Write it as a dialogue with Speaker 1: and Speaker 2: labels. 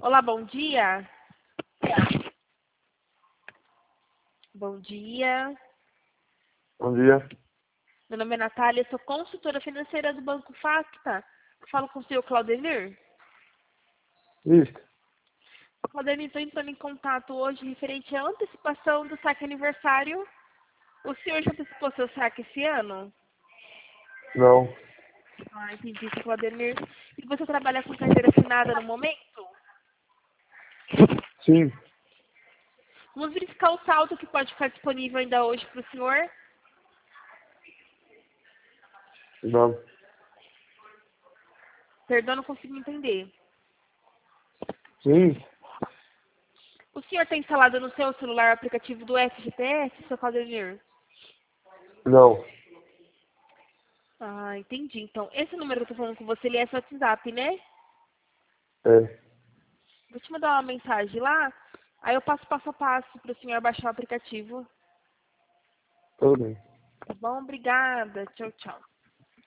Speaker 1: Olá, bom dia. Bom dia.
Speaker 2: Bom dia.
Speaker 1: Meu nome é Natália, sou consultora financeira do Banco Facta. Falo com o senhor Claudemir.
Speaker 2: Isso.
Speaker 1: Claudemir, estou entrando em contato hoje referente à antecipação do saque aniversário. O senhor já antecipou seu saque esse ano?
Speaker 2: Não.
Speaker 1: Ah, entendi, seu Claudemir. E você trabalha com carteira assinada no momento?
Speaker 2: Sim.
Speaker 1: Vamos verificar o saldo que pode ficar disponível ainda hoje para o senhor.
Speaker 2: Não.
Speaker 1: Perdão, não consigo entender.
Speaker 2: Sim.
Speaker 1: O senhor tem instalado no seu celular o aplicativo do FGTS, seu Claudemir?
Speaker 2: Não.
Speaker 1: Ah, entendi. Então, esse número que eu tô falando com você, ele é seu WhatsApp, né?
Speaker 2: É.
Speaker 1: Vou te mandar uma mensagem lá, aí eu passo passo a passo para o senhor baixar o aplicativo.
Speaker 2: Tudo bem.
Speaker 1: Tá bom? Obrigada. Tchau, tchau.